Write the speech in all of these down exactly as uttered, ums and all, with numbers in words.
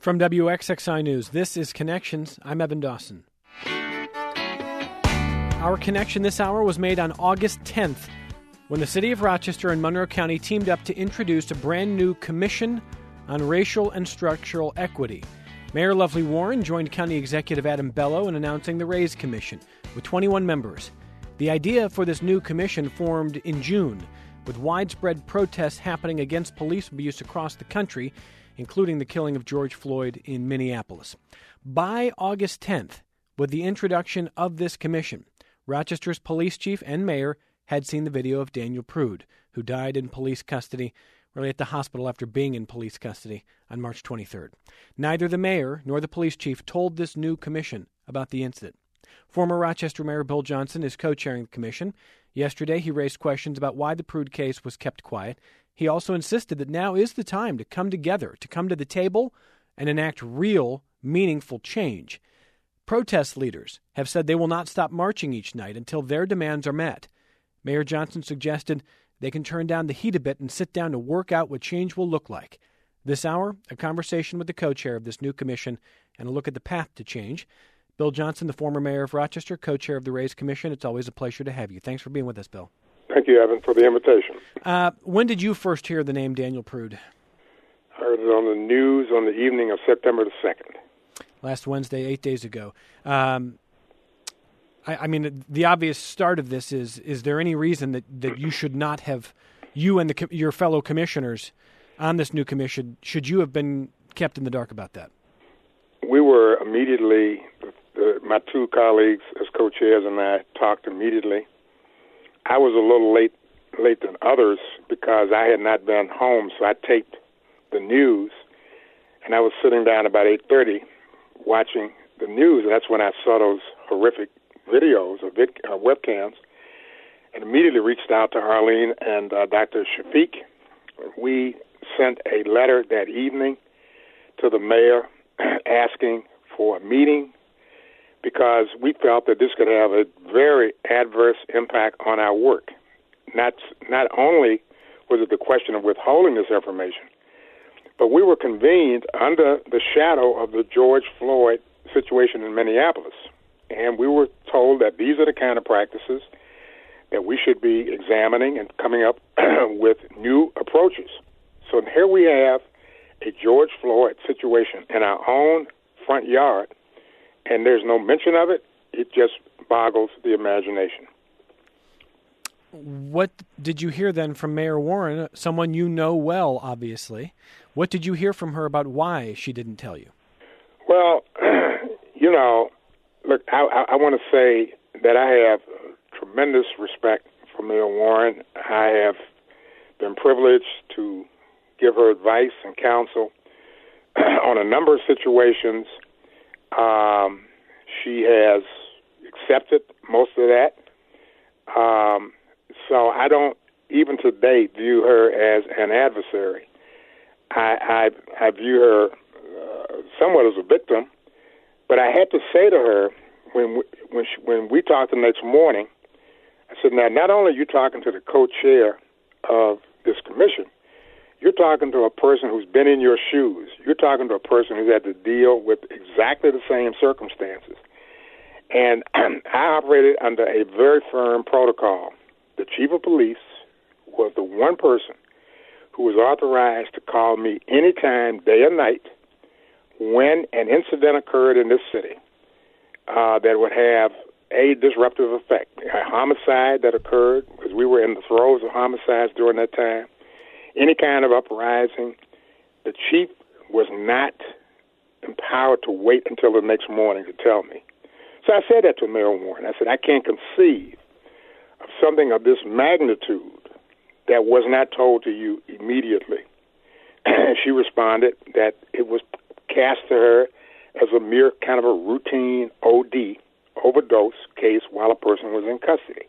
From W X X I News, this is Connections. I'm Evan Dawson. Our connection this hour was made on August tenth, when the city of Rochester and Monroe County teamed up to introduce a brand new commission on racial and structural equity. Mayor Lovely Warren joined County Executive Adam Bello in announcing the RAISE Commission with twenty-one members. The idea for this new commission formed in June, with widespread protests happening against police abuse across the country, including the killing of George Floyd in Minneapolis. By August tenth, with the introduction of this commission, Rochester's police chief and mayor had seen the video of Daniel Prude, who died in police custody, really at the hospital after being in police custody on March twenty-third. Neither the mayor nor the police chief told this new commission about the incident. Former Rochester Mayor Bill Johnson is co-chairing the commission. Yesterday, he raised questions about why the Prude case was kept quiet. He also insisted that now is the time to come together, to come to the table and enact real, meaningful change. Protest leaders have said they will not stop marching each night until their demands are met. Mayor Johnson suggested they can turn down the heat a bit and sit down to work out what change will look like. This hour, a conversation with the co-chair of this new commission and a look at the path to change. Bill Johnson, the former mayor of Rochester, co-chair of the RAISE Commission. It's always a pleasure to have you. Thanks for being with us, Bill. Thank you, Evan, for the invitation. Uh, when did you first hear the name Daniel Prude? I heard it on the news on the evening of September the second. Last Wednesday, eight days ago. Um, I, I mean, the obvious start of this is, is there any reason that, that you should not have, you and the, your fellow commissioners on this new commission, should you have been kept in the dark about that? We were immediately, uh, my two colleagues as co-chairs and I talked immediately. I was a little late late than others because I had not been home, so I taped the news, and I was sitting down about eight thirty watching the news, and that's when I saw those horrific videos or vid- uh, webcams, and immediately reached out to Arlene and uh, Doctor Shafiq. We sent a letter that evening to the mayor asking for a meeting because we felt that this could have a very adverse impact on our work. Not, not only was it the question of withholding this information, but we were convened under the shadow of the George Floyd situation in Minneapolis. And we were told that these are the kind of practices that we should be examining and coming up with new approaches. So here we have a George Floyd situation in our own front yard, and there's no mention of it. It just boggles the imagination. What did you hear then from Mayor Warren, someone you know well, obviously? What did you hear from her about why she didn't tell you? Well, you know, look, I, I, I want to say that I have tremendous respect for Mayor Warren. I have been privileged to give her advice and counsel on a number of situations. Um, she has accepted most of that. Um, so I don't, even today, view her as an adversary. I, I, I view her uh, somewhat as a victim. But I had to say to her, when we, when, she, when we talked the next morning, I said, now, not only are you talking to the co-chair of this commission, you're talking to a person who's been in your shoes. You're talking to a person who's had to deal with exactly the same circumstances. And I operated under a very firm protocol. The chief of police was the one person who was authorized to call me anytime, day or night, when an incident occurred in this city uh, that would have a disruptive effect. A homicide that occurred, because we were in the throes of homicides during that time, any kind of uprising, the chief was not empowered to wait until the next morning to tell me. So I said that to Mayor Warren. I said, I can't conceive of something of this magnitude that was not told to you immediately. She responded that it was cast to her as a mere kind of a routine O D, overdose case while a person was in custody.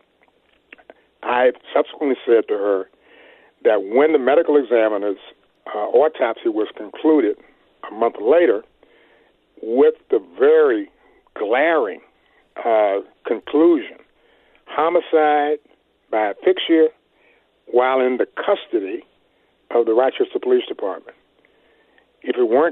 I subsequently said to her that when the medical examiner's uh, autopsy was concluded a month later, with the very glaring uh, conclusion, homicide by asphyxia while in the custody of the Rochester Police Department. If it weren't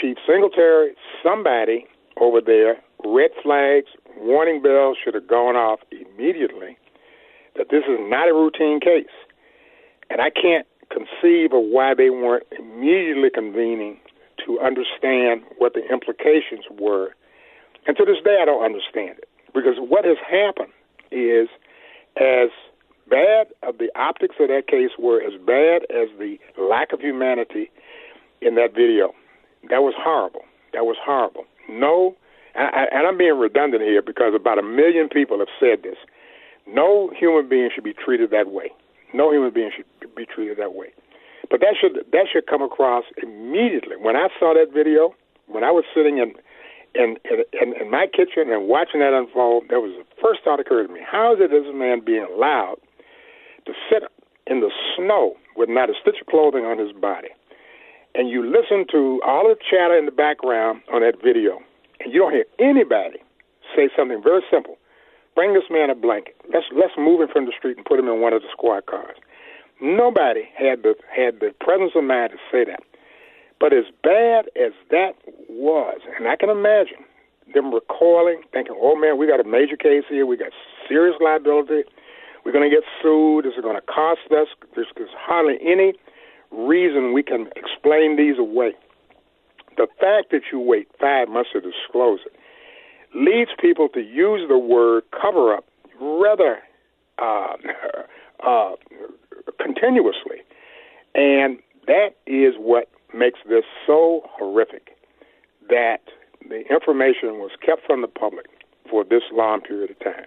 Chief Singletary, somebody over there, red flags, warning bells should have gone off immediately that this is not a routine case. And I can't conceive of why they weren't immediately convening to understand what the implications were. And to this day, I don't understand it. Because what has happened is, as bad of the optics of that case were, as bad as the lack of humanity in that video. That was horrible. That was horrible. No, and, and I'm being redundant here because about a million people have said this. No human being should be treated that way. No human being should be treated that way. But that should that should come across immediately. When I saw that video, when I was sitting in in, in, in my kitchen and watching that unfold, that was the first thought that occurred to me. How is it this man being allowed to sit in the snow with not a stitch of clothing on his body? And you listen to all the chatter in the background on that video, and you don't hear anybody say something very simple. Bring this man a blanket. Let's let's move him from the street and put him in one of the squad cars. Nobody had the had the presence of mind to say that. But as bad as that was, and I can imagine them recoiling, thinking, oh, man, we got a major case here. We got serious liability. We're going to get sued. This is going to cost us. There's, there's hardly any reason we can explain these away. The fact that you wait five months to disclose it leads people to use the word cover-up rather uh, uh, continuously. And that is what makes this so horrific, that the information was kept from the public for this long period of time.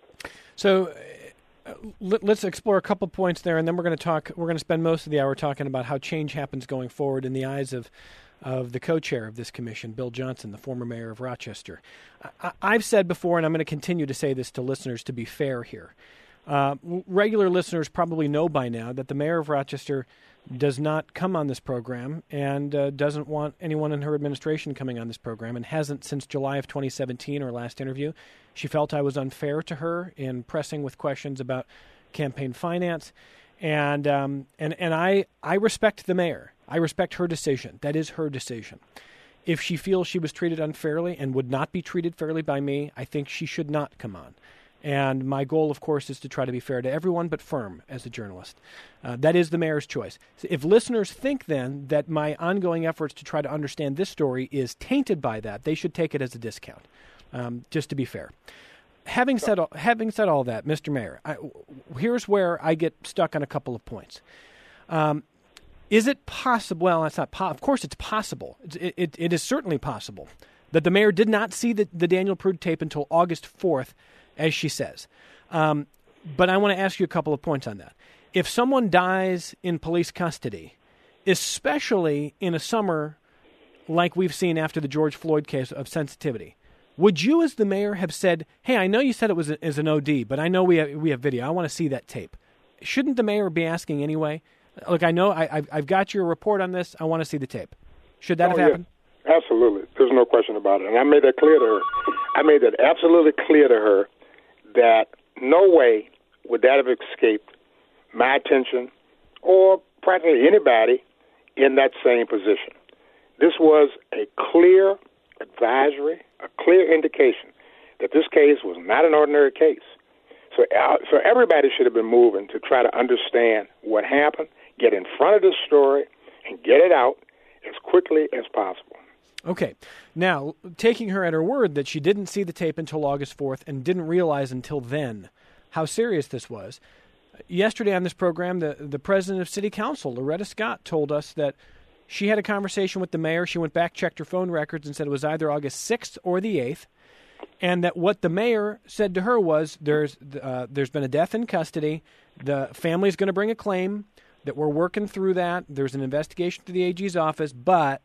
So uh, let's explore a couple points there, and then we're going to talk. We're going to spend most of the hour talking about how change happens going forward in the eyes of of the co-chair of this commission, Bill Johnson, the former mayor of Rochester. I, I've said before, and I'm going to continue to say this to listeners to be fair here. Uh, regular listeners probably know by now that the mayor of Rochester does not come on this program and uh, doesn't want anyone in her administration coming on this program, and hasn't since July of twenty seventeen, our last interview. She felt I was unfair to her in pressing with questions about campaign finance, and um, and and I I respect the mayor. I respect her decision. That is her decision. If she feels she was treated unfairly and would not be treated fairly by me, I think she should not come on. And my goal, of course, is to try to be fair to everyone, but firm as a journalist. Uh, that is the mayor's choice. If listeners think then that my ongoing efforts to try to understand this story is tainted by that, they should take it as a discount, um, just to be fair. Having said all, having said all that, Mister Mayor, I, here's where I get stuck on a couple of points. Um, is it possible? Well, it's not. Po- of course, it's possible. It, it, it is certainly possible that the mayor did not see the, the Daniel Prude tape until August fourth, as she says. Um, but I want to ask you a couple of points on that. If someone dies in police custody, especially in a summer like we've seen after the George Floyd case of sensitivity, would you as the mayor have said, hey, I know you said it was a, as an O D, but I know we have, we have video. I want to see that tape. Shouldn't the mayor be asking anyway? Look, I know I, I've, I've got your report on this. I want to see the tape. Should that oh, have happened? Yeah. Absolutely. There's no question about it. And I made that clear to her. I made that absolutely clear to her that no way would that have escaped my attention or practically anybody in that same position. This was a clear advisory, a clear indication that this case was not an ordinary case. So, uh, so everybody should have been moving to try to understand what happened, get in front of this story, and get it out as quickly as possible. Okay. Now, taking her at her word that she didn't see the tape until August fourth and didn't realize until then how serious this was, yesterday on this program, the, the president of City Council, Loretta Scott, told us that she had a conversation with the mayor. She went back, checked her phone records, and said it was either August sixth or the eighth, and that what the mayor said to her was, there's uh, there's been a death in custody, the family's going to bring a claim, that we're working through that, there's an investigation to the A G's office, but...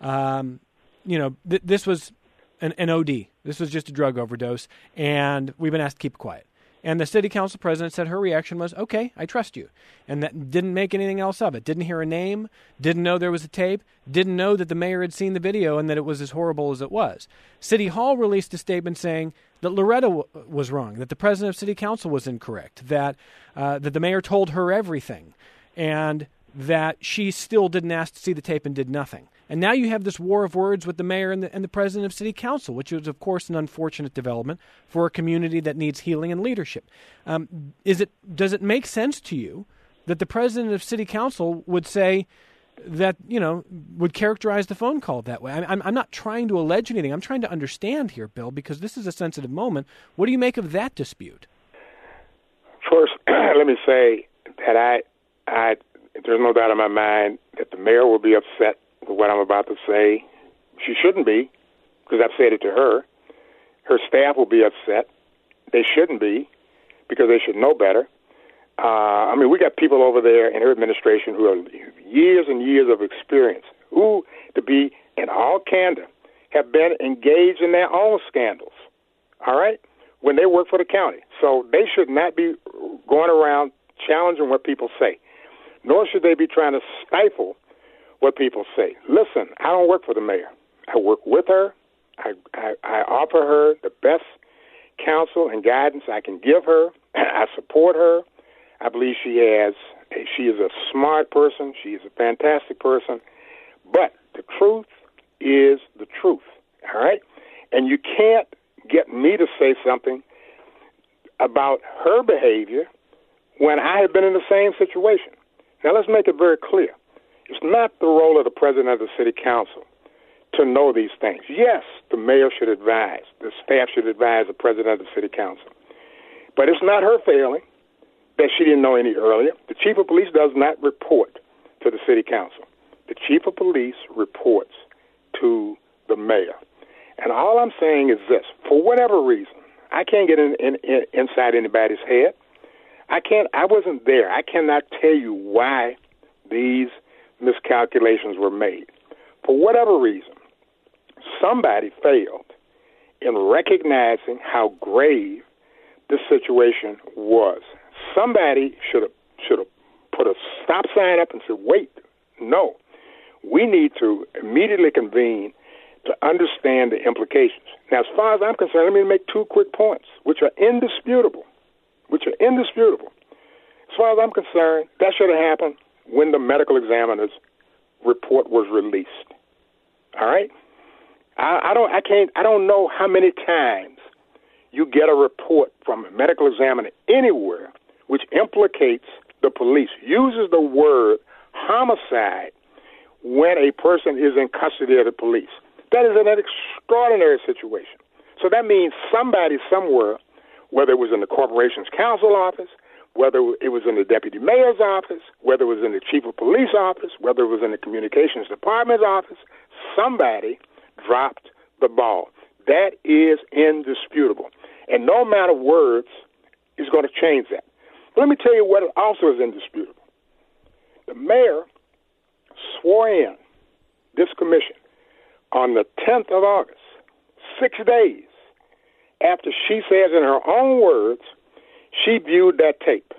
Um, you know, th- this was an, an O D. This was just a drug overdose, and we've been asked to keep it quiet. And the city council president said her reaction was, okay, I trust you. And that didn't make anything else of it. Didn't hear a name, didn't know there was a tape, didn't know that the mayor had seen the video and that it was as horrible as it was. City Hall released a statement saying that Loretta w- was wrong, that the president of city council was incorrect, that uh, that the mayor told her everything. And that she still didn't ask to see the tape and did nothing. And now you have this war of words with the mayor and the, and the president of city council, which is, of course, an unfortunate development for a community that needs healing and leadership. Um, is it does it make sense to you that the president of city council would say that, you know, would characterize the phone call that way? I'm, I'm not trying to allege anything. I'm trying to understand here, Bill, because this is a sensitive moment. What do you make of that dispute? First, let me say that I, I, there's no doubt in my mind that the mayor will be upset with what I'm about to say. She shouldn't be, because I've said it to her. Her staff will be upset. They shouldn't be, because they should know better. Uh, I mean, we got people over there in her administration who have years and years of experience, who, to be in all candor, have been engaged in their own scandals, all right, when they work for the county. So they should not be going around challenging what people say, nor should they be trying to stifle what people say. Listen, I don't work for the mayor. I work with her. I, I, I offer her the best counsel and guidance I can give her. I support her. I believe she has, she is a smart person. She is a fantastic person. But the truth is the truth, all right? And you can't get me to say something about her behavior when I have been in the same situation. Now, let's make it very clear. It's not the role of the president of the city council to know these things. Yes, the mayor should advise, the staff should advise the president of the city council. But it's not her failing that she didn't know any earlier. The chief of police does not report to the city council. The chief of police reports to the mayor. And all I'm saying is this: for whatever reason, I can't get in, in, in, inside anybody's head. I can't. I wasn't there. I cannot tell you why these miscalculations were made. For whatever reason, somebody failed in recognizing how grave this situation was. Somebody should have should have put a stop sign up and said, "Wait, no, we need to immediately convene to understand the implications." Now, as far as I'm concerned, let me make two quick points, which are indisputable, which are indisputable. As far as I'm concerned, that should have happened when the medical examiner's report was released. All right? I, I don't I can't I don't know how many times you get a report from a medical examiner anywhere which implicates the police, uses the word homicide when a person is in custody of the police. That is an extraordinary situation. So that means somebody somewhere, whether it was in the corporation's council office, whether it was in the deputy mayor's office, whether it was in the chief of police office, whether it was in the communications department's office, somebody dropped the ball. That is indisputable. And no amount of words is going to change that. But let me tell you what also is indisputable. The mayor swore in this commission on the tenth of August, six days after she says in her own words she viewed that tape.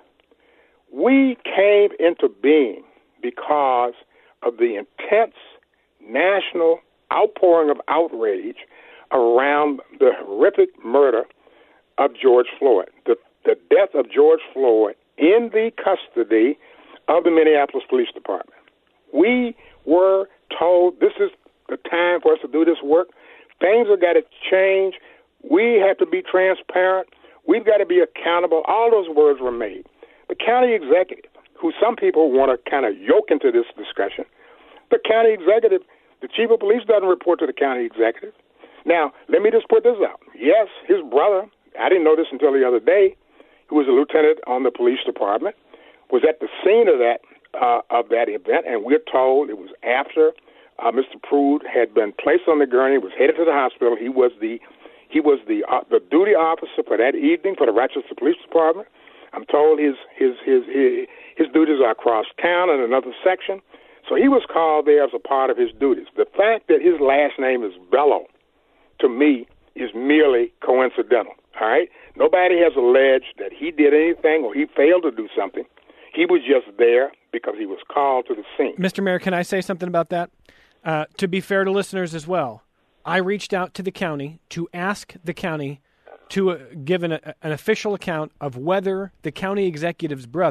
We came into being because of the intense national outpouring of outrage around the horrific murder of George Floyd, the, the death of George Floyd in the custody of the Minneapolis Police Department. We were told this is the time for us to do this work. Things have got to change. We have to be transparent. We've got to be accountable. All those words were made. The county executive, who some people want to kind of yoke into this discussion, the county executive, the chief of police doesn't report to the county executive. Now, let me just put this out. Yes, his brother, I didn't know this until the other day, who was a lieutenant on the police department, was at the scene of that uh, of that event, and we're told it was after uh, Mister Prude had been placed on the gurney, was headed to the hospital. He was the he was the uh, the duty officer for that evening for the Rochester Police Department. I'm told his his his his, his duties are across town in another section, so he was called there as a part of his duties. The fact that his last name is Bello, to me, is merely coincidental. All right? Nobody has alleged that he did anything or he failed to do something. He was just there because he was called to the scene. Mister Mayor, can I say something about that? Uh, to be fair to listeners as well, I reached out to the county to ask the county to uh, give an, uh, an official account of whether the county executive's brother,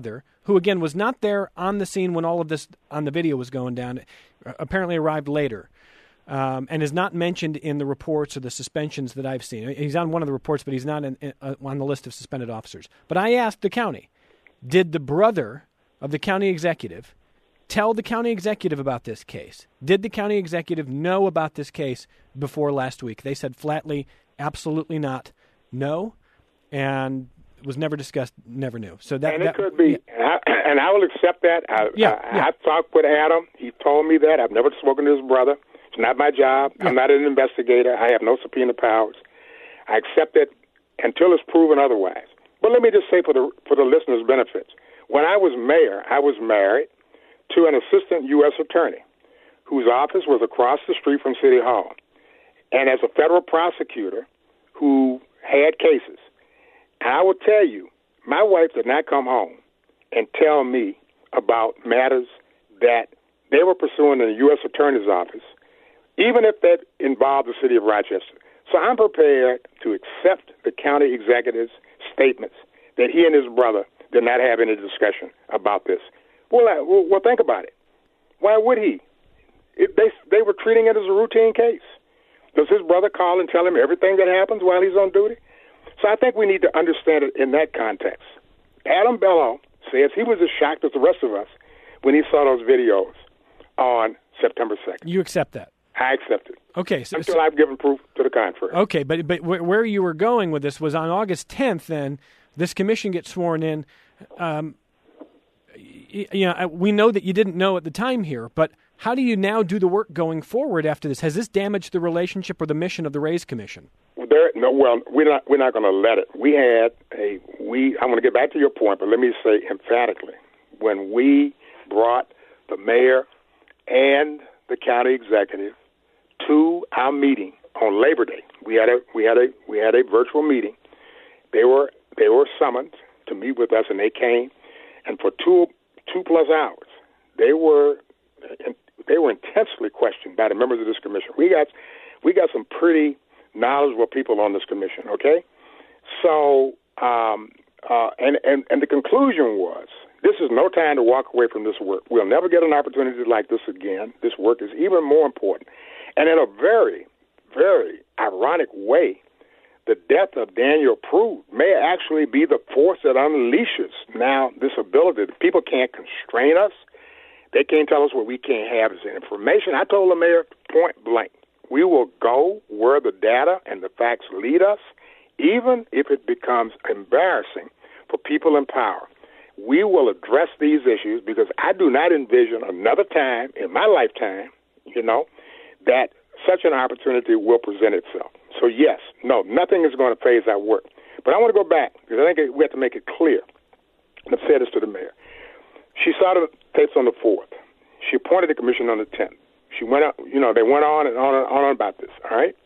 who, again, was not there on the scene when all of this on the video was going down, apparently arrived later, um, and is not mentioned in the reports or the suspensions that I've seen. He's on one of the reports, but he's not in, in, uh, on the list of suspended officers. But I asked the county, did the brother of the county executive tell the county executive about this case? Did the county executive know about this case before last week? They said flatly, absolutely not, no, and was never discussed, never knew. So that, and it that, could be, yeah. and, I, and I will accept that. I, yeah, I, yeah. I talked with Adam. He told me that. I've never spoken to his brother. It's not my job. Yeah. I'm not an investigator. I have no subpoena powers. I accept it until it's proven otherwise. But let me just say for the for the listeners' benefits, when I was mayor, I was married to an assistant U S attorney whose office was across the street from City Hall. And as a federal prosecutor who had cases, I will tell you, my wife did not come home and tell me about matters that they were pursuing in the U S attorney's office, even if that involved the city of Rochester. So I'm prepared to accept the county executive's statements that he and his brother did not have any discussion about this. Well, I, well, well think about it. Why would he? It, they they were treating it as a routine case. Does his brother call and tell him everything that happens while he's on duty? So I think we need to understand it in that context. Adam Bello says he was as shocked as the rest of us when he saw those videos on September second. You accept that? I accept it. Okay. So, until so, I've given proof to the contrary. Okay, but but where you were going with this was on August tenth, then, this commission gets sworn in. Um, you know, we know that you didn't know at the time here, but how do you now do the work going forward after this? Has this damaged the relationship or the mission of the Rays Commission? There, no, well, we're not we're not going to let it. We had a we. I'm going to get back to your point, but let me say emphatically, when we brought the mayor and the county executive to our meeting on Labor Day, we had a we had a we had a virtual meeting. They were they were summoned to meet with us, and they came, and for two two plus hours, they were they were intensely questioned by the members of this commission. We got we got some pretty knowledgeable people on this commission, okay? So, um, uh, and, and, and the conclusion was, this is no time to walk away from this work. We'll never get an opportunity like this again. This work is even more important. And in a very, very ironic way, the death of Daniel Prude may actually be the force that unleashes now this ability. People can't constrain us. They can't tell us what we can't have as information. I told the mayor point blank, we will go where the data and the facts lead us, even if it becomes embarrassing for people in power. We will address these issues because I do not envision another time in my lifetime, you know, that such an opportunity will present itself. So, yes, no, nothing is going to phase our work. But I want to go back because I think we have to make it clear. Let's say this to the mayor. She saw the tapes on the fourth. She appointed the commission on the tenth. She went out, you know, they went on and on and on about this, all right?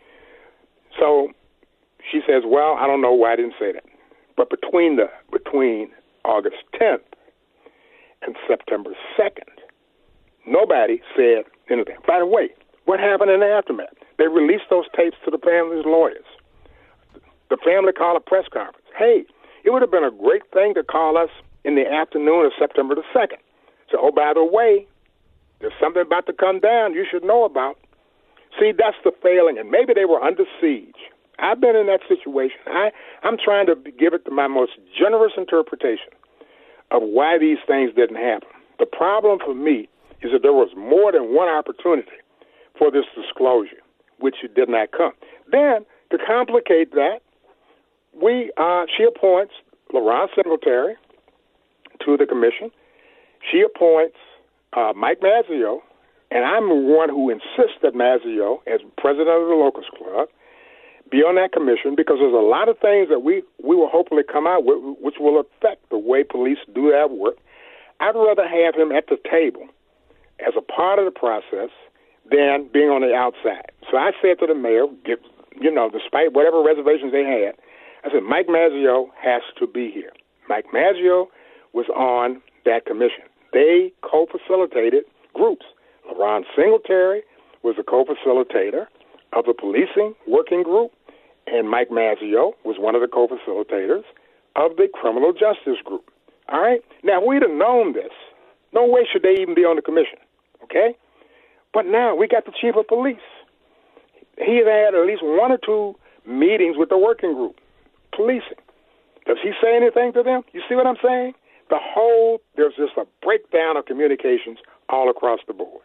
So she says, well, I don't know why I didn't say that. But between the between August tenth and September second, nobody said anything. By the way, what happened in the aftermath? They released those tapes to the family's lawyers. The family called a press conference. Hey, it would have been a great thing to call us in the afternoon of September the second. So, oh, by the way, there's something about to come down you should know about. See, that's the failing, and maybe they were under siege. I've been in that situation. I, I'm trying to give it my most generous interpretation of why these things didn't happen. The problem for me is that there was more than one opportunity for this disclosure, which it did not come. Then, to complicate that, we uh, she appoints Laurent Singletary to the commission. She appoints Uh, Mike Mazzeo, and I'm the one who insists that Mazzeo, as president of the Locust Club, be on that commission because there's a lot of things that we, we will hopefully come out with which will affect the way police do their work. I'd rather have him at the table as a part of the process than being on the outside. So I said to the mayor, get, you know, despite whatever reservations they had, I said, Mike Mazzeo has to be here. Mike Mazzeo was on that commission. They co-facilitated groups. Laurent Singletary was a co-facilitator of the policing working group, and Mike Mazzeo was one of the co-facilitators of the criminal justice group. All right? Now, if we'd have known this, no way should they even be on the commission, okay? But now we got the chief of police. He has had at least one or two meetings with the working group, policing. Does he say anything to them? You see what I'm saying? The whole, there's just a breakdown of communications all across the board.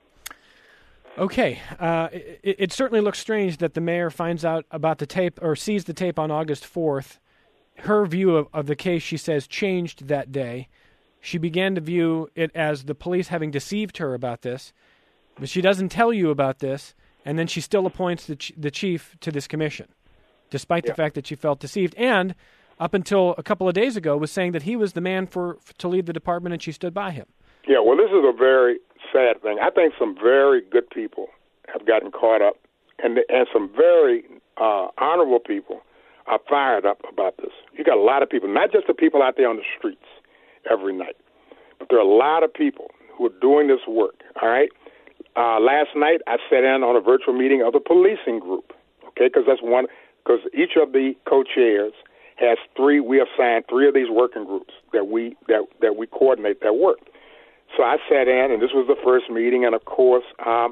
Okay. Uh, it, it certainly looks strange that the mayor finds out about the tape or sees the tape on August fourth. Her view of, of the case, she says, changed that day. She began to view it as the police having deceived her about this, but she doesn't tell you about this, and then she still appoints the, ch- the chief to this commission, despite yeah. the fact that she felt deceived, and up until a couple of days ago was saying that he was the man for, for to lead the department, and she stood by him. Yeah, well, this is a very sad thing. I think some very good people have gotten caught up, and and some very uh, honorable people are fired up about this. You got a lot of people, not just the people out there on the streets every night, but there are a lot of people who are doing this work, all right? Uh, last night, I sat in on a virtual meeting of the policing group, okay, because that's one, because each of the co-chairs has three, we assigned three of these working groups that we that, that we coordinate that work. So I sat in, and this was the first meeting, and of course, um,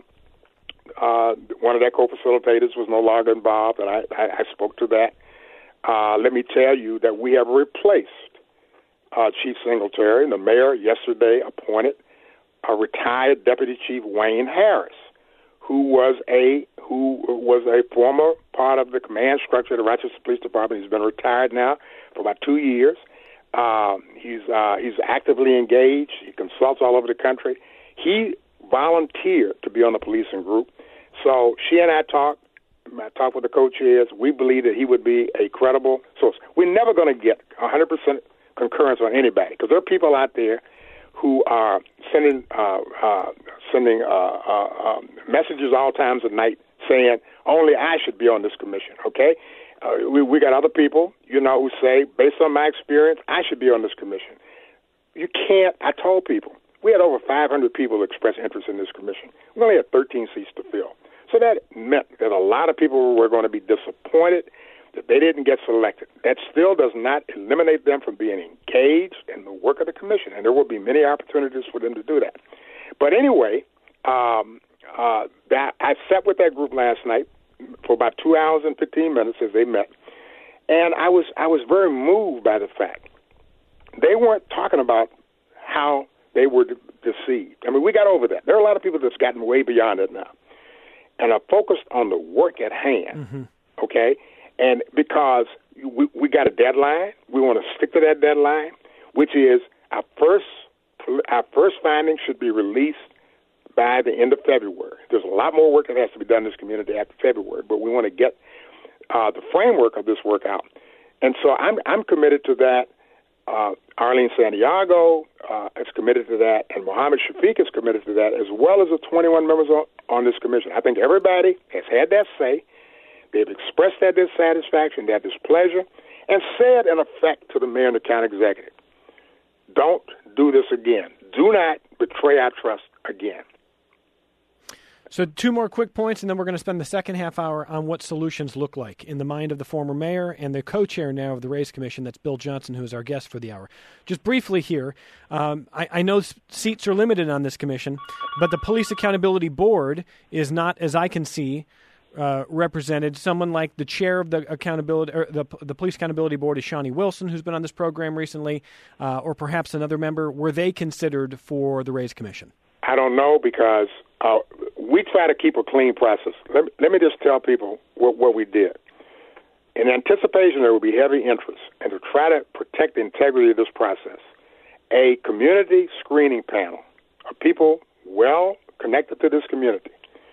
uh, one of their co-facilitators was no longer involved, and I, I, I spoke to that. Uh, let me tell you that we have replaced uh, Chief Singletary. The mayor yesterday appointed a retired Deputy Chief Wayne Harris, who was a who was a former part of the command structure of the Rochester Police Department. He's been retired now for about two years. Uh, he's uh, he's actively engaged. He consults all over the country. He volunteered to be on the policing group. So she and I talked. I talked with the co-chairs. We believe that he would be a credible source. We're never going to get one hundred percent concurrence on anybody because there are people out there who are sending uh, uh, sending uh, uh, uh, messages all times of night saying only I should be on this commission. Okay, uh, we we got other people, you know, who say based on my experience I should be on this commission. You can't. I told people we had over five hundred people express interest in this commission. We only had thirteen seats to fill. So that meant that a lot of people were going to be disappointed that they didn't get selected. That still does not eliminate them from being engaged in the work of the commission, and there will be many opportunities for them to do that. But anyway, um, uh, that I sat with that group last night for about two hours and fifteen minutes as they met, and I was I was very moved by the fact they weren't talking about how they were de- deceived. I mean, we got over that. There are a lot of people that's gotten way beyond it now, and are focused on the work at hand, mm-hmm. okay? And because we, we got a deadline, we want to stick to that deadline, which is our first our first findings should be released by the end of February. There's a lot more work that has to be done in this community after February, but we want to get uh, the framework of this work out. And so I'm I'm committed to that. Uh, Arlene Santiago uh, is committed to that, and Mohammed Shafiq is committed to that, as well as the twenty-one members on, on this commission. I think everybody has had that say. They've expressed their dissatisfaction, their displeasure, and said, in effect, to the mayor and the county executive, don't do this again. Do not betray our trust again. So two more quick points, and then we're going to spend the second half hour on what solutions look like in the mind of the former mayor and the co-chair now of the Race Commission. That's Bill Johnson, who is our guest for the hour. Just briefly here, um, I, I know seats are limited on this commission, but the Police Accountability Board is not, as I can see, uh, represented. Someone like the chair of the accountability, or the the Police Accountability Board is Shawnee Wilson, who's been on this program recently, uh, or perhaps another member. Were they considered for the Race Commission? I don't know because uh, we try to keep a clean process. Let me, let me just tell people what, what we did. In anticipation there will be heavy interest, and to try to protect the integrity of this process, a community screening panel of people well connected to this community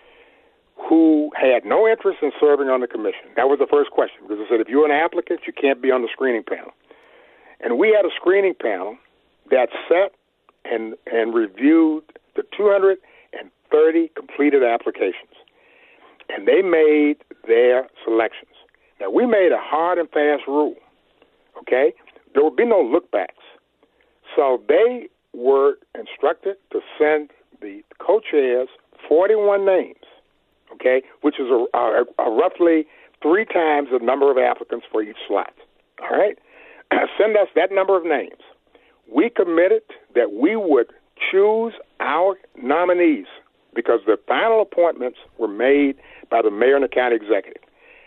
who had no interest in serving on the commission. That was the first question, because I said, if you're an applicant, you can't be on the screening panel. And we had a screening panel that sat and, and reviewed the two hundred thirty completed applications, and they made their selections. Now, we made a hard and fast rule, okay? There would be no look-backs. So they were instructed to send the co-chairs forty-one names, okay, which is a, a, a roughly three times the number of applicants for each slot, all right? Send us that number of names. we committed that we would choose our nominees because the final appointments were made by the mayor and the county executive.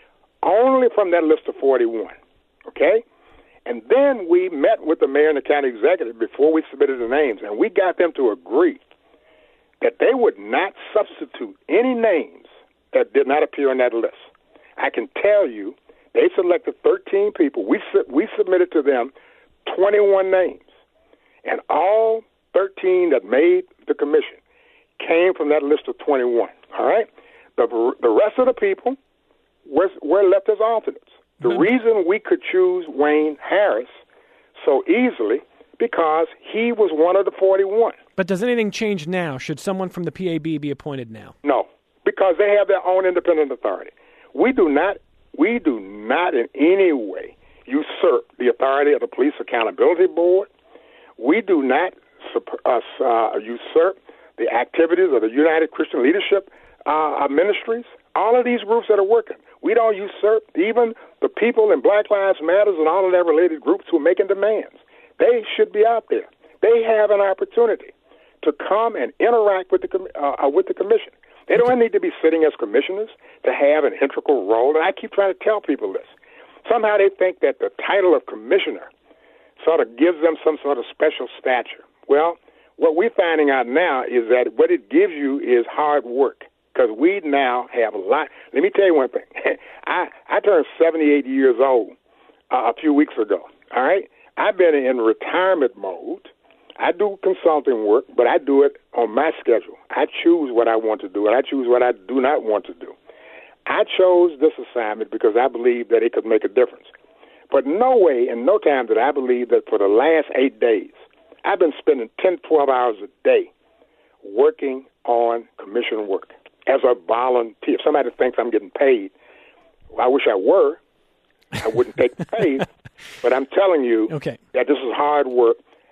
Only from that list of forty-one, okay? And then we met with the mayor and the county executive before we submitted the names, and we got them to agree that they would not substitute any names that did not appear on that list. I can tell you they selected thirteen people. We we submitted to them twenty-one names, and all thirteen that made the commission came from that list of twenty-one, all right? The, the rest of the people were, were left as alternates. The mm-hmm. reason we could choose Wayne Harris so easily because he was one of the forty-one. But does anything change now? Should someone from the P A B be appointed now? No, because they have their own independent authority. We do not, we do not in any way usurp the authority of the Police Accountability Board. We do not uh, uh, usurp the activities of the United Christian Leadership uh, Ministries. All of these groups that are working. We don't usurp even the people in Black Lives Matters and all of their related groups who are making demands. They should be out there. They have an opportunity to come and interact with the uh, with the commission. They don't need to be sitting as commissioners to have an integral role. And I keep trying to tell people this. Somehow they think that the title of commissioner sort of gives them some sort of special stature. Well, what we're finding out now is that what it gives you is hard work. Because we now have a lot. Let me tell you one thing. I, I turned seventy-eight years old uh, a few weeks ago. All right? I've been in retirement mode. I do consulting work, but I do it on my schedule. I choose what I want to do, and I choose what I do not want to do. I chose this assignment because I believe that it could make a difference. But no way and no time did I believe that for the last eight days, I've been spending ten, twelve hours a day working on commission work. As a volunteer. If somebody thinks I'm getting paid, well, I wish I were. I wouldn't take the pay. But I'm telling you okay. that this is hard work.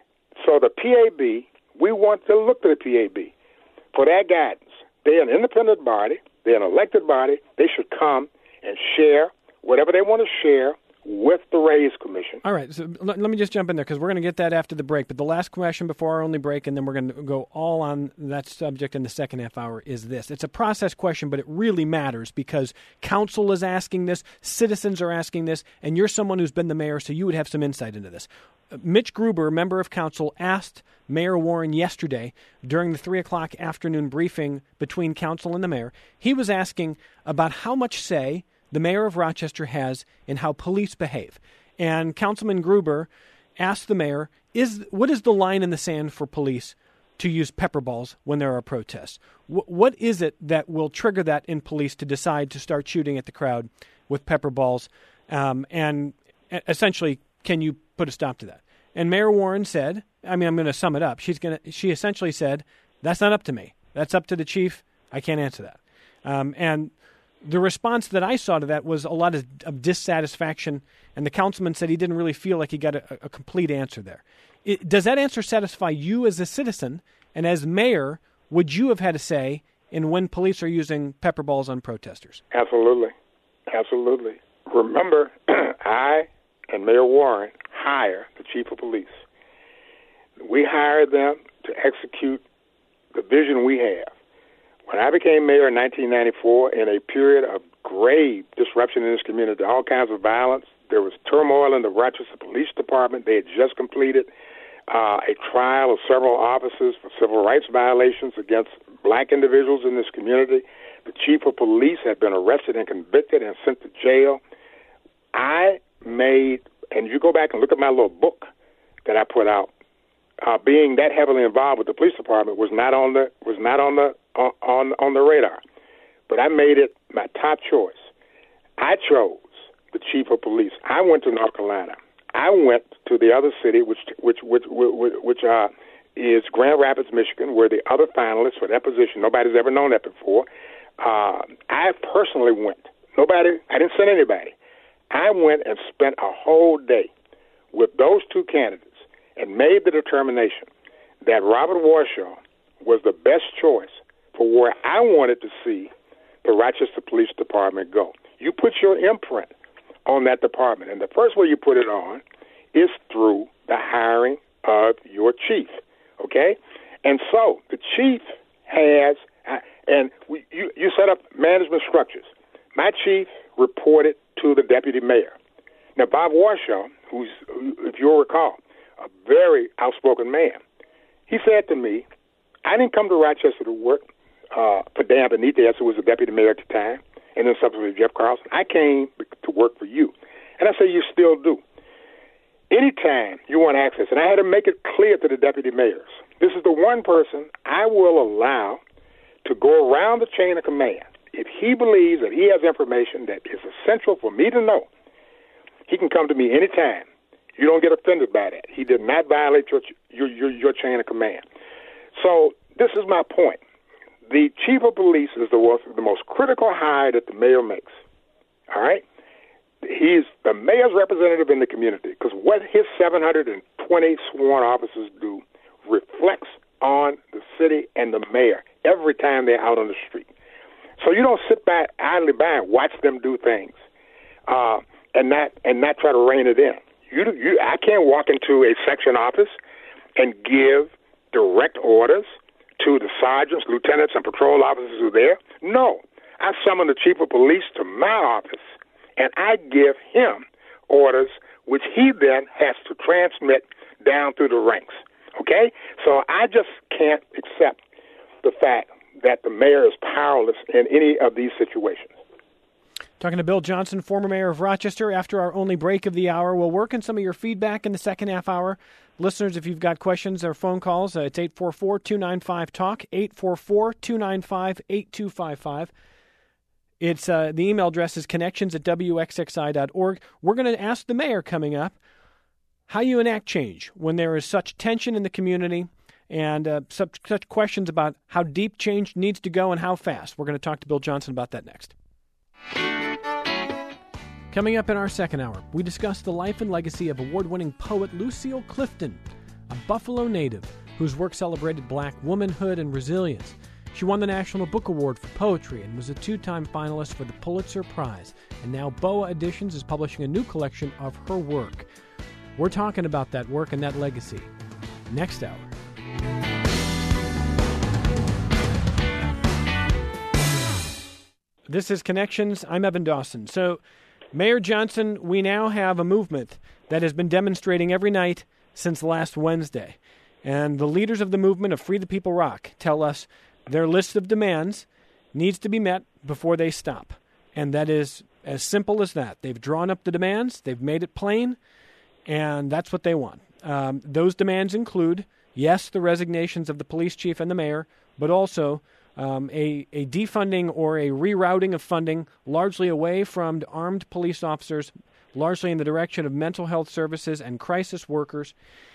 So the P A B, we want to look to the P A B for their guidance. They're an independent body. They're an elected body. They should come and share whatever they want to share with the Raise Commission. All right, so let, let me just jump in there because we're going to get that after the break. But the last question before our only break, and then we're going to go all on that subject in the second half hour, is this. It's a process question, but it really matters because council is asking this, citizens are asking this, and you're someone who's been the mayor, so you would have some insight into this. Mitch Gruber, member of council, asked Mayor Warren yesterday during the three o'clock afternoon briefing between council and the mayor. He was asking about how much say the mayor of Rochester has in how police behave. And Councilman Gruber asked the mayor, "Is what is the line in the sand for police to use pepper balls when there are protests? W- what is it that will trigger that in police to decide to start shooting at the crowd with pepper balls? Um, and essentially, can you put a stop to that?" And Mayor Warren said, I mean, I'm going to sum it up. She's going to, she essentially said, "That's not up to me. That's up to the chief. I can't answer that." Um, and the response that I saw to that was a lot of, of dissatisfaction, and the councilman said he didn't really feel like he got a, a complete answer there. It, does that answer satisfy you as a citizen? And as mayor, would you have had a say in when police are using pepper balls on protesters? Absolutely. Absolutely. Remember, I and Mayor Warren hire the chief of police. We hired them to execute the vision we have. When I became mayor in nineteen ninety-four, in a period of grave disruption in this community, all kinds of violence, there was turmoil in the Rochester Police Department. They had just completed uh, a trial of several officers for civil rights violations against black individuals in this community. The chief of police had been arrested and convicted and sent to jail. I made, and you go back and look at my little book that I put out, uh, being that heavily involved with the police department was not on the was not on the on on the radar. But I made it my top choice. I chose the chief of police. I went to North Carolina. I went to the other city, which which which which, which uh, is Grand Rapids, Michigan, where the other finalists for that position. Nobody's ever known that before. Uh, I personally went. Nobody. I didn't send anybody. I went and spent a whole day with those two candidates and made the determination that Robert Warshaw was the best choice for where I wanted to see the Rochester Police Department go. You put your imprint on that department, and the first way you put it on is through the hiring of your chief, okay? And so the chief has, uh, and we, you, you set up management structures. My chief reported to the deputy mayor. Now, Bob Warshaw, who's, if you'll recall, a very outspoken man, he said to me, I didn't come to Rochester to work uh, for Dan Benitez, who was the deputy mayor at the time, and then subsequently Jeff Carlson. I came to work for you. And I say, you still do. Anytime you want access, and I had to make it clear to the deputy mayors, this is the one person I will allow to go around the chain of command. If he believes that he has information that is essential for me to know, he can come to me anytime. You don't get offended by that. He did not violate your your your, your chain of command. So this is my point. The chief of police is the, the most critical hire that the mayor makes. All right? He's the mayor's representative in the community because what his seven hundred twenty sworn officers do reflects on the city and the mayor every time they're out on the street. So you don't sit back idly by and watch them do things uh, and not and not try to rein it in. You, you, I can't walk into a section office and give direct orders to the sergeants, lieutenants, and patrol officers who are there. No, I summon the chief of police to my office, and I give him orders, which he then has to transmit down through the ranks. Okay? So I just can't accept the fact that the mayor is powerless in any of these situations. Talking to Bill Johnson, former mayor of Rochester. After our only break of the hour, we'll work on some of your feedback in the second half hour. Listeners, if you've got questions or phone calls, uh, it's eight four four, two nine five, talk, eight four four, two nine five, eight two five five. It's uh, the email address is connections at w x x i dot org. We're going to ask the mayor coming up how you enact change when there is such tension in the community and uh, such, such questions about how deep change needs to go and how fast. We're going to talk to Bill Johnson about that next. Coming up in our second hour, we discuss the life and legacy of award-winning poet Lucille Clifton, a Buffalo native whose work celebrated black womanhood and resilience. She won the National Book Award for Poetry and was a two-time finalist for the Pulitzer Prize. And now B O A Editions is publishing a new collection of her work. We're talking about that work and that legacy next hour. This is Connections. I'm Evan Dawson. So, Mayor Johnson, we now have a movement that has been demonstrating every night since last Wednesday. And the leaders of the movement of Free the People Rock tell us their list of demands needs to be met before they stop. And that is as simple as that. They've drawn up the demands, they've made it plain, and that's what they want. Um, those demands include, yes, the resignations of the police chief and the mayor, but also Um, a, a defunding or a rerouting of funding largely away from armed police officers, largely in the direction of mental health services and crisis workers,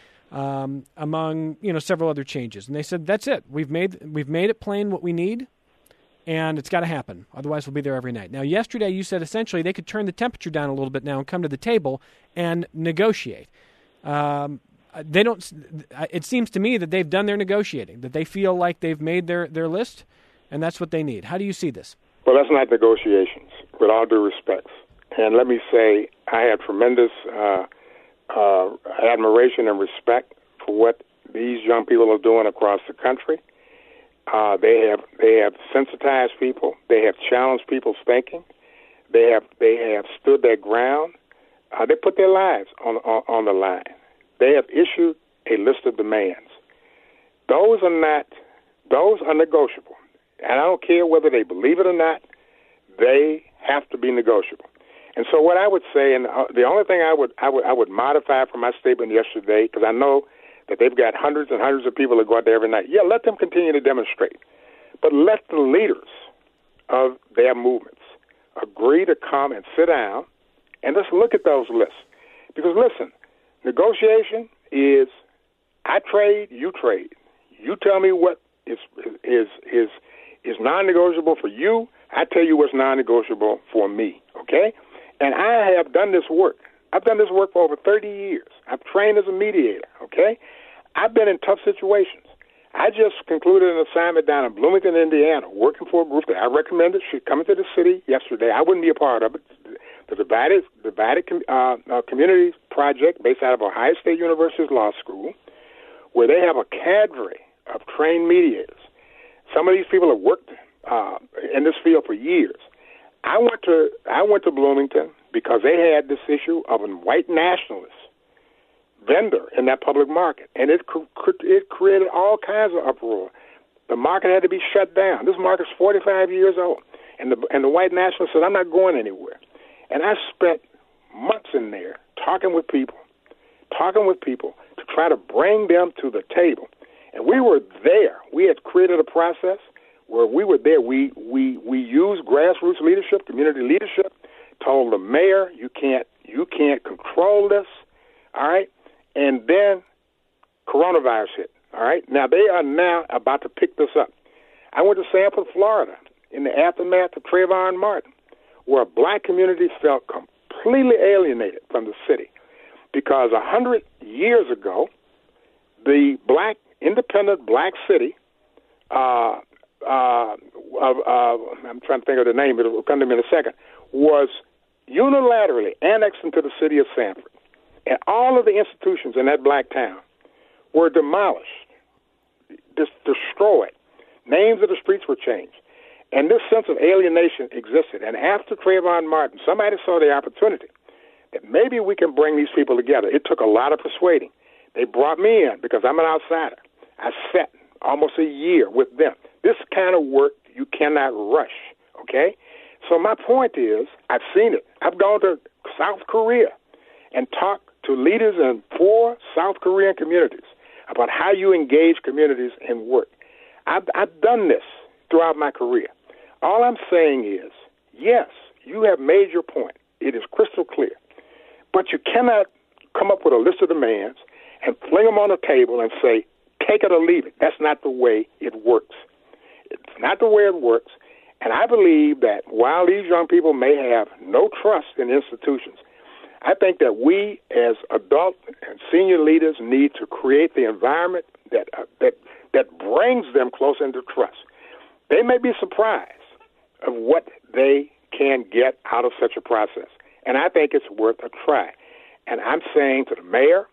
um, among you know several other changes. And they said, that's it. We've made we've made it plain what we need, and it's got to happen. Otherwise, we'll be there every night. Now, yesterday you said essentially they could turn the temperature down a little bit now and come to the table and negotiate. Um, They don't. It seems to me that they've done their negotiating, that they feel like they've made their, their list, and that's what they need. How do you see this? Well, that's not negotiations, with all due respects. And let me say, I have tremendous uh, uh, admiration and respect for what these young people are doing across the country. Uh, they have they have sensitized people. They have challenged people's thinking. They have they have stood their ground. Uh, they put their lives on, on on the line. They have issued a list of demands. Those are not, those are negotiable. And I don't care whether they believe it or not, they have to be negotiable. And so what I would say, and the only thing I would I would, I would modify from my statement yesterday, because I know that they've got hundreds and hundreds of people that go out there every night. Yeah, let them continue to demonstrate. But let the leaders of their movements agree to come and sit down and let's look at those lists. Because listen, negotiation is I trade, you trade. You tell me what is is is is non-negotiable for you. I tell you what's non-negotiable for me, okay? And I have done this work. I've done this work for over thirty years. I've trained as a mediator, okay? I've been in tough situations. I just concluded an assignment down in Bloomington, Indiana, working for a group that I recommended should come into the city yesterday. I wouldn't be a part of it. The Divided, Divided uh, uh, Communities Project, based out of Ohio State University's Law School, where they have a cadre of trained mediators. Some of these people have worked uh, in this field for years. I went to I went to Bloomington because they had this issue of a white nationalist vendor in that public market, and it it created all kinds of uproar. The market had to be shut down. This market's forty-five years old, and the and the white nationalist said, "I'm not going anywhere." And I spent months in there talking with people, talking with people to try to bring them to the table. And we were there. We had created a process where we were there. We we we used grassroots leadership, community leadership. Told the mayor, "You can't you can't control this." All right, and then coronavirus hit. All right, now they are now about to pick this up. I went to Sanford, Florida, in the aftermath of Trayvon Martin, where a black community felt completely alienated from the city because a hundred years ago, the black independent black city, uh, uh, uh, uh, I'm trying to think of the name, but it will come to me in a second, was unilaterally annexed into the city of Sanford. And all of the institutions in that black town were demolished, dis- destroyed. Names of the streets were changed. And this sense of alienation existed. And after Trayvon Martin, somebody saw the opportunity that maybe we can bring these people together. It took a lot of persuading. They brought me in because I'm an outsider. I sat almost a year with them. This kind of work you cannot rush, okay? So my point is, I've seen it. I've gone to South Korea and talked to leaders in four South Korean communities about how you engage communities in work. I've, I've done this throughout my career. All I'm saying is, yes, you have made your point. It is crystal clear. But you cannot come up with a list of demands and fling them on the table and say, take it or leave it. That's not the way it works. It's not the way it works. And I believe that while these young people may have no trust in institutions, I think that we as adult and senior leaders need to create the environment that uh, that that brings them closer into trust. They may be surprised of what they can get out of such a process. And I think it's worth a try. And I'm saying to the mayor,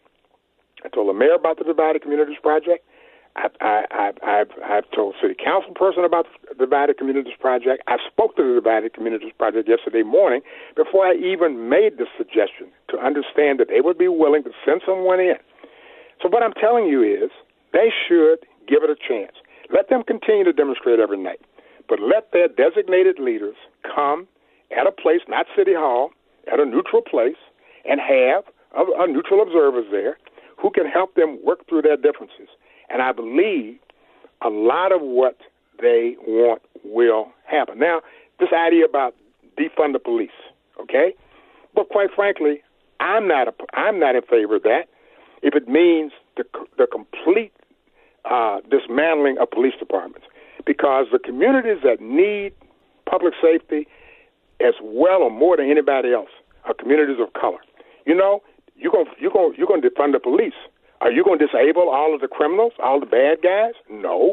I told the mayor about the Divided Communities Project. I, I, I, I've, I've told city council person about the Divided Communities Project. I spoke to the Divided Communities Project yesterday morning before I even made the suggestion to understand that they would be willing to send someone in. So what I'm telling you is they should give it a chance. Let them continue to demonstrate every night, but let their designated leaders come at a place, not City Hall, at a neutral place, and have a, a neutral observers there who can help them work through their differences. And I believe a lot of what they want will happen. Now, this idea about defund the police, okay? But quite frankly, I'm not a, I'm not in favor of that if it means the, the complete uh, dismantling of police departments, because the communities that need public safety as well or more than anybody else are communities of color. You know, you're going you're going you're going to defund the police. Are you going to disable all of the criminals, all the bad guys? No.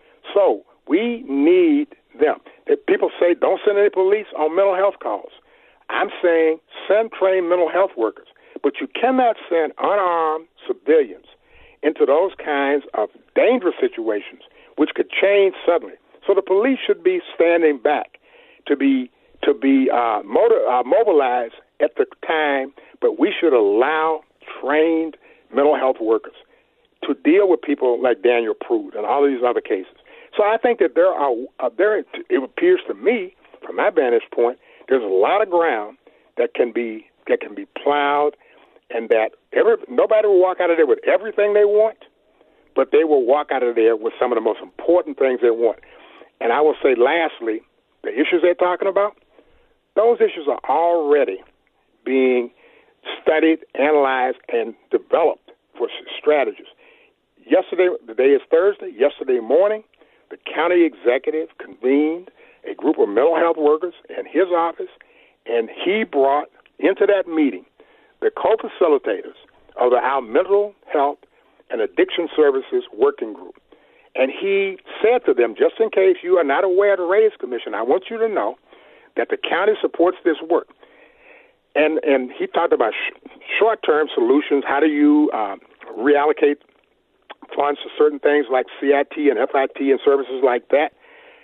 So we need them. If people say don't send any police on mental health calls, I'm saying send trained mental health workers. But you cannot send unarmed civilians into those kinds of dangerous situations, which could change suddenly. So the police should be standing back to be to be uh, motor, uh, mobilized at the time, but we should allow trained mental health workers to deal with people like Daniel Prude and all of these other cases. So I think that there are uh, there. It appears to me, from my vantage point, there's a lot of ground that can be that can be plowed, and that every nobody will walk out of there with everything they want, but they will walk out of there with some of the most important things they want. And I will say, lastly, the issues they're talking about, those issues are already being studied, analyzed, and developed for strategies. Yesterday, the day is Thursday, yesterday morning, the county executive convened a group of mental health workers in his office, and he brought into that meeting the co-facilitators of the Our Mental Health and Addiction Services Working Group. And he said to them, just in case you are not aware of the RAISE Commission, I want you to know that the county supports this work. And and he talked about sh- short-term solutions. How do you uh, reallocate funds for certain things like C I T and F I T and services like that.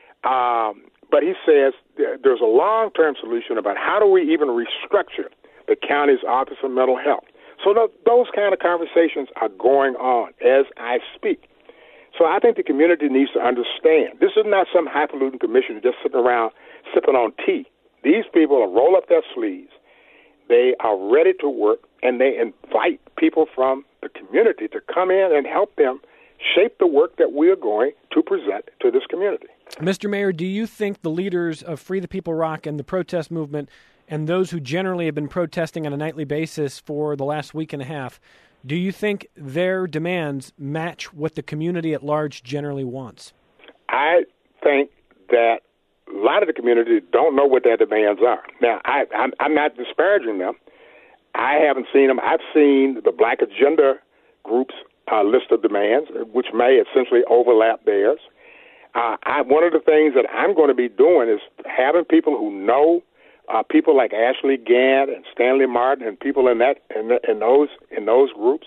Um, but he says there's a long-term solution about how do we even restructure the county's Office of Mental Health. So th- those kind of conversations are going on as I speak. So I think the community needs to understand this is not some highfalutin commission just sitting around sipping on tea. These people will roll up their sleeves. They are ready to work, and they invite people from the community to come in and help them shape the work that we are going to present to this community. Mister Mayor, do you think the leaders of Free the People Rock and the protest movement and those who generally have been protesting on a nightly basis for the last week and a half, do you think their demands match what the community at large generally wants? I think that a lot of the community don't know what their demands are. Now, I, I'm, I'm not disparaging them. I haven't seen them. I've seen the Black Agenda group's uh, list of demands, which may essentially overlap theirs. Uh, I, one of the things that I'm going to be doing is having people who know uh, people like Ashley Gant and Stanley Martin and people in that in, in those in those groups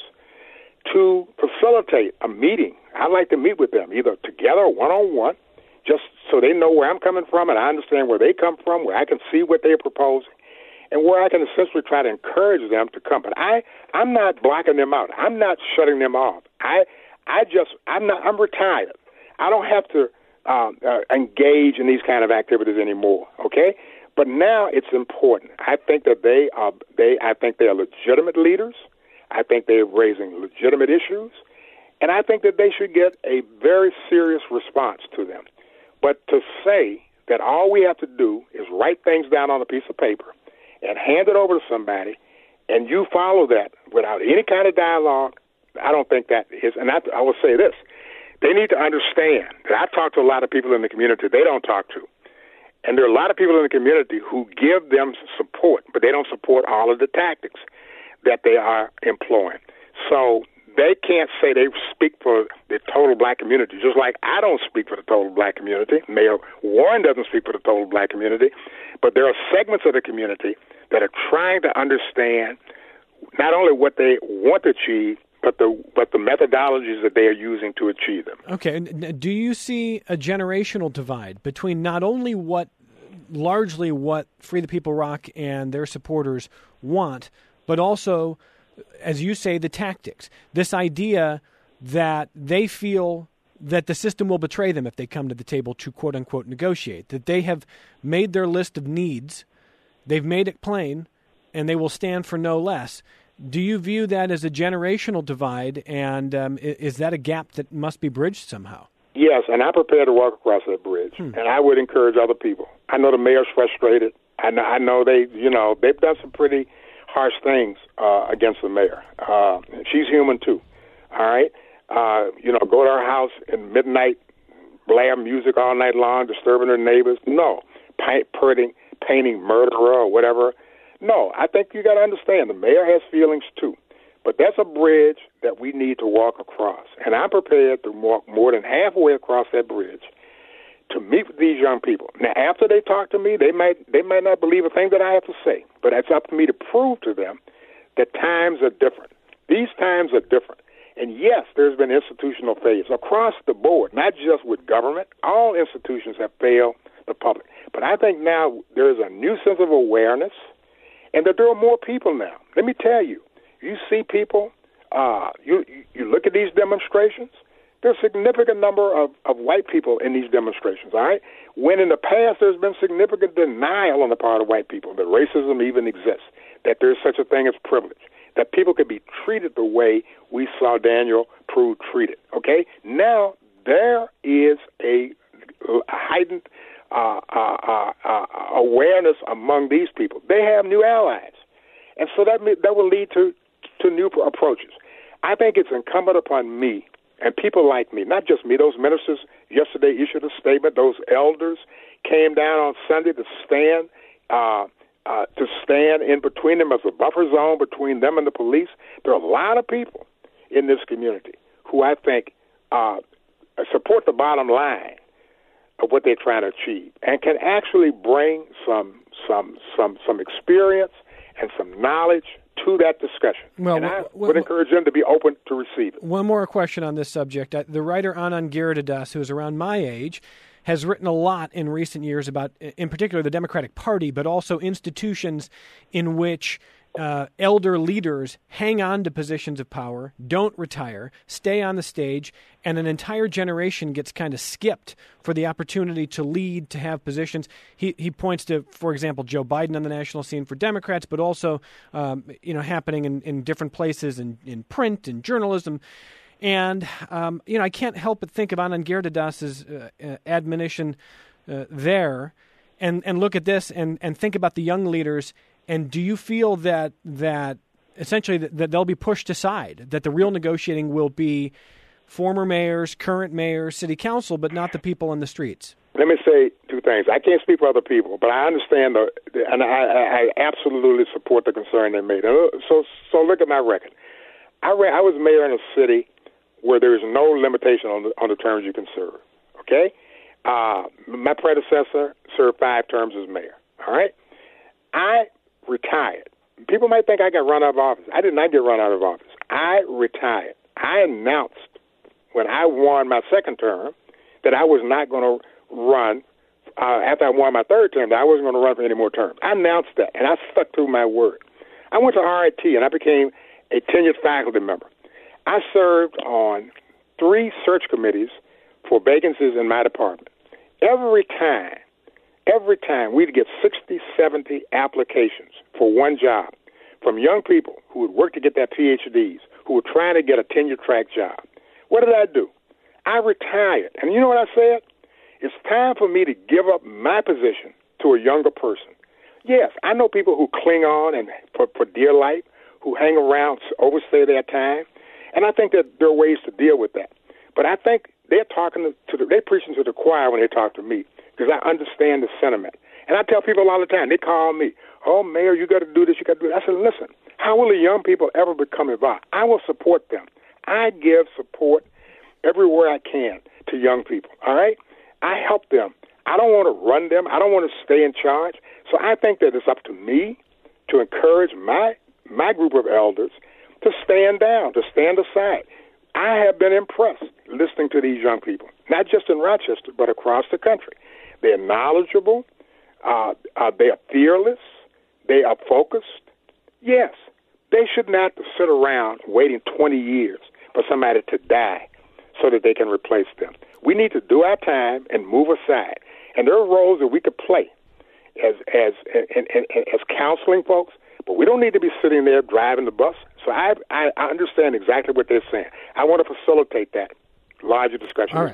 to facilitate a meeting. I like to meet with them either together or one on one, just so they know where I'm coming from and I understand where they come from, where I can see what they're proposing, and where I can essentially try to encourage them to come. But I, I'm not blocking them out. I'm not shutting them off. I, I just, I'm not, I'm retired. I don't have to um, uh, engage in these kind of activities anymore. Okay, but now it's important. I think that they are, they, I think they are legitimate leaders. I think they're raising legitimate issues, and I think that they should get a very serious response to them. But to say that all we have to do is write things down on a piece of paper and hand it over to somebody, and you follow that without any kind of dialogue, I don't think that is. And I, I will say this. They need to understand that I talk to a lot of people in the community they don't talk to. And there are a lot of people in the community who give them support, but they don't support all of the tactics that they are employing. So they can't say they speak for the total black community, just like I don't speak for the total black community. Mayor Warren doesn't speak for the total black community. But there are segments of the community that are trying to understand not only what they want to achieve, but the but the methodologies that they are using to achieve them. Okay. Do you see a generational divide between not only what, largely what Free the People Rock and their supporters want, but also, as you say, the tactics? This idea that they feel that the system will betray them if they come to the table to quote-unquote negotiate, that they have made their list of needs, they've made it plain, and they will stand for no less. Do you view that as a generational divide, and um, is that a gap that must be bridged somehow? Yes, and I'm prepared to walk across that bridge, hmm. and I would encourage other people. I know the mayor's frustrated. I know, I know they, you know, they've done some pretty harsh things uh, against the mayor. Uh, she's human too, all right? Uh, you know, go to her house at midnight, blare music all night long, disturbing her neighbors. No, painting, painting murderer or whatever. No, I think you got to understand the mayor has feelings too. But that's a bridge that we need to walk across. And I'm prepared to walk more than halfway across that bridge to meet with these young people. Now, after they talk to me, they might they might not believe a thing that I have to say. But it's up to me to prove to them that times are different. These times are different. And yes, there's been institutional failures across the board, not just with government. All institutions have failed the public. But I think now there is a new sense of awareness and that there are more people now. Let me tell you, you see people, uh, you, you look at these demonstrations, there's a significant number of, of white people in these demonstrations, all right? When in the past there's been significant denial on the part of white people that racism even exists, that there's such a thing as privilege, that people could be treated the way we saw Daniel Prude treated, okay? Now there is a heightened uh, uh, uh, uh, awareness among these people. They have new allies. And so that that will lead to, to new approaches. I think it's incumbent upon me and people like me, not just me, those ministers yesterday issued a statement, those elders came down on Sunday to stand uh, uh, to stand in between them as a buffer zone between them and the police. There are a lot of people in this community who I think uh, support the bottom line of what they're trying to achieve and can actually bring some some some some experience and some knowledge to that discussion. Well, and I well, would well, encourage them to be open to receive it. One more question on this subject. The writer Anand Giridharadas, who is around my age, has written a lot in recent years about, in particular, the Democratic Party, but also institutions in which uh, elder leaders hang on to positions of power, don't retire, stay on the stage, and an entire generation gets kind of skipped for the opportunity to lead, to have positions. He he points to, for example, Joe Biden on the national scene for Democrats, but also um, you know happening in, in different places in, in print and journalism. And, um, you know, I can't help but think of Anand Giridharadas's uh, uh, admonition uh, there and, and look at this and, and think about the young leaders. And do you feel that that essentially that, that they'll be pushed aside, that the real negotiating will be former mayors, current mayors, city council, but not the people on the streets? Let me say two things. I can't speak for other people, but I understand, the, and I, I absolutely support the concern they made. So, so look at my record. I, re- I was mayor in a city where there is no limitation on the, on the terms you can serve, okay? Uh, my predecessor served five terms as mayor, all right? I retired. People might think I got run out of office. I did not get run out of office. I retired. I announced when I won my second term that I was not going to run uh, after I won my third term, that I wasn't going to run for any more terms. I announced that, and I stuck to my word. I went to R I T, and I became a tenured faculty member. I served on three search committees for vacancies in my department. Every time, every time we'd get sixty, seventy applications for one job from young people who would work to get their P H Ds, who were trying to get a tenure-track job. What did I do? I retired. And you know what I said? It's time for me to give up my position to a younger person. Yes, I know people who cling on and for, for dear life, who hang around, overstay their time. And I think that there are ways to deal with that. But I think they're talking to the, they're preaching to the choir when they talk to me because I understand the sentiment. And I tell people all the time, they call me, oh, Mayor, you got to do this, you got to do that. I said, listen, how will the young people ever become involved? I will support them. I give support everywhere I can to young people, all right? I help them. I don't want to run them. I don't want to stay in charge. So I think that it's up to me to encourage my my group of elders to stand down, to stand aside. I have been impressed listening to these young people, not just in Rochester, but across the country. They're knowledgeable. Uh, uh, they are fearless. They are focused. Yes, they should not sit around waiting twenty years for somebody to die so that they can replace them. We need to do our time and move aside. And there are roles that we could play as as and, and, and, as counseling folks, but we don't need to be sitting there driving the bus. So I, I I understand exactly what they're saying. I want to facilitate that larger discussion. All right.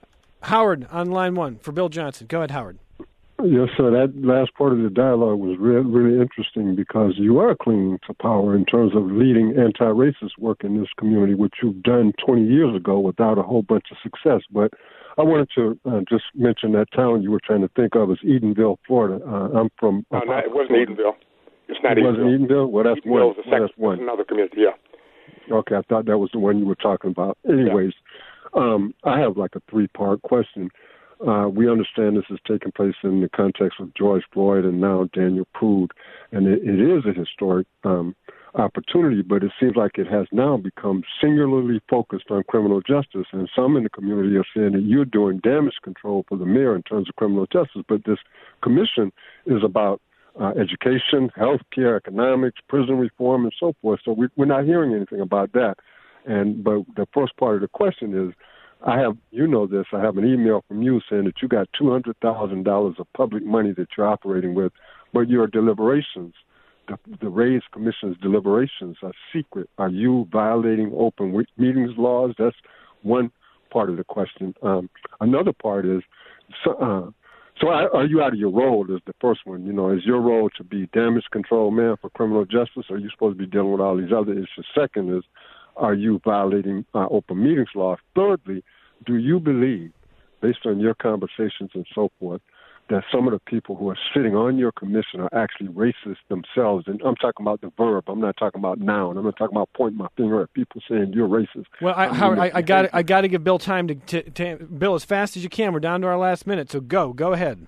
Howard on line one for Bill Johnson. Go ahead, Howard. Yes, sir. That last part of the dialogue was really, really interesting because you are clinging to power in terms of leading anti-racist work in this community, which you've done twenty years ago without a whole bunch of success. But I wanted to uh, just mention that town you were trying to think of is Edenville, Florida. Uh, I'm from. No, no, it wasn't Edenville. It's not it Edenville. It wasn't Edenville? Well, that's Edenville one. Is a well, second, that's one. That's another community, yeah. Okay, I thought that was the one you were talking about. Anyways, yeah. um, I have like a three-part question. Uh, we understand this is taking place in the context of George Floyd and now Daniel Prude, and it, it is a historic um, opportunity, but it seems like it has now become singularly focused on criminal justice, and some in the community are saying that you're doing damage control for the mayor in terms of criminal justice, but this commission is about uh, education, health care, economics, prison reform, and so forth, so we, we're not hearing anything about that. And but the first part of the question is, I have, you know this, I have an email from you saying that you got two hundred thousand dollars of public money that you're operating with, but your deliberations, the, the Raised Commission's deliberations are secret. Are you violating open meetings laws? That's one part of the question. Um, another part is, so, uh, so are you out of your role is the first one. You know, is your role to be damage control man for criminal justice, or are you supposed to be dealing with all these other issues? Second is, are you violating uh, open meetings law? Thirdly, do you believe, based on your conversations and so forth, that some of the people who are sitting on your commission are actually racist themselves? And I'm talking about the verb. I'm not talking about noun. I'm not talking about pointing my finger at people saying you're racist. Well, I, I, mean, Howard, I, I got I got to give Bill time to, to, to Bill as fast as you can. We're down to our last minute, so go go ahead.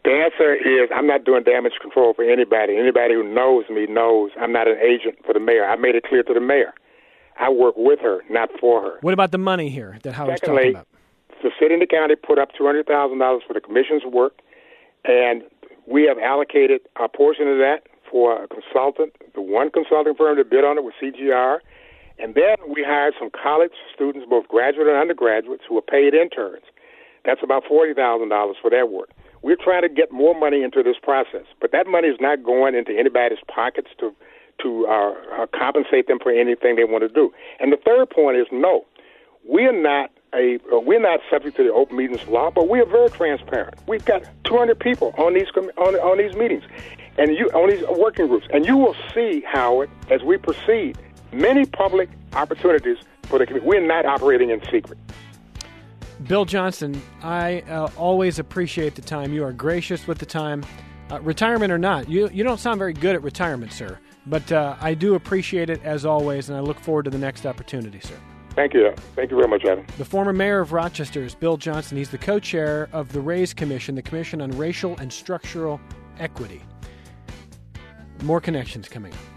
The answer is I'm not doing damage control for anybody. Anybody who knows me knows I'm not an agent for the mayor. I made it clear to the mayor. I work with her, not for her. What about the money here that Howard's Secondly, talking about? the city and the county put up two hundred thousand dollars for the commission's work, and we have allocated a portion of that for a consultant, the one consulting firm that bid on it was C G R, and then we hired some college students, both graduate and undergraduates, who are paid interns. That's about forty thousand dollars for their work. We're trying to get more money into this process, but that money is not going into anybody's pockets to to uh, uh, compensate them for anything they want to do. And the third point is no, we're not a uh, we're not subject to the open meetings law, but we are very transparent. We've got two hundred people on these on, on these meetings, and you on these working groups, and you will see, Howard, as we proceed, many public opportunities for the community. We're not operating in secret. Bill Johnston, I uh, always appreciate the time. You are gracious with the time. Uh, retirement or not, you you don't sound very good at retirement, sir. But uh, I do appreciate it as always, and I look forward to the next opportunity, sir. Thank you. Thank you very much, Adam. The former mayor of Rochester is Bill Johnston. He's the co-chair of the RAISE Commission, the Commission on Racial and Structural Equity. More connections coming up.